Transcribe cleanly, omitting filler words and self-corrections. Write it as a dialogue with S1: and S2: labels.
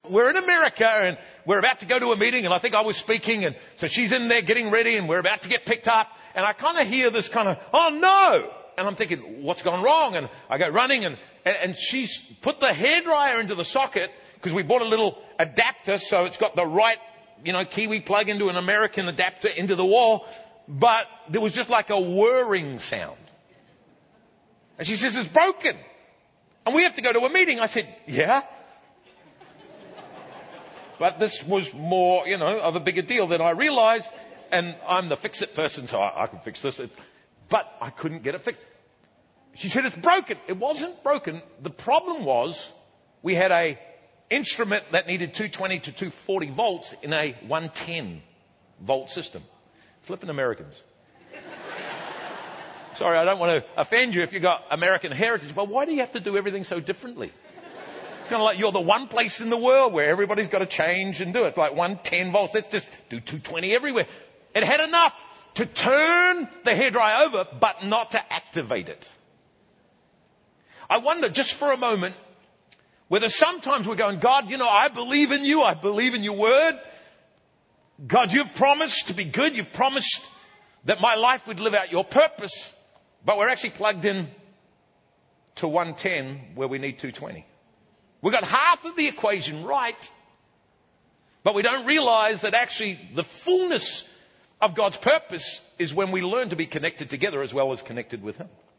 S1: we're in America and we're about to go to a meeting, and I think I was speaking, and so she's in there getting ready and we're about to get picked up, and I kind of hear this kind of, oh no! And I'm thinking, what's gone wrong? And I go running, and she's put the hairdryer into the socket, because we bought a little adapter, so it's got the right, Kiwi plug into an American adapter into the wall, but there was just like a whirring sound. And she says, it's broken. And we have to go to a meeting. I said, yeah. But this was more, of a bigger deal than I realized. And I'm the fix-it person, so I can fix this. But I couldn't get it fixed. She said, it's broken. It wasn't broken. The problem was we had a instrument that needed 220 to 240 volts in a 110 volt system. Flipping Americans. Sorry, I don't want to offend you if you've got American heritage, but why do you have to do everything so differently? It's kind of like you're the one place in the world where everybody's got to change and do it. Like 110 volts, let's just do 220 everywhere. It had enough to turn the hairdryer over, but not to activate it. I wonder, just for a moment, whether sometimes we're going, God, I believe in you. I believe in your word. God, you've promised to be good. You've promised that my life would live out your purpose. But we're actually plugged in to 110 where we need 220. We've got half of the equation right, but we don't realize that actually the fullness of God's purpose is when we learn to be connected together as well as connected with him.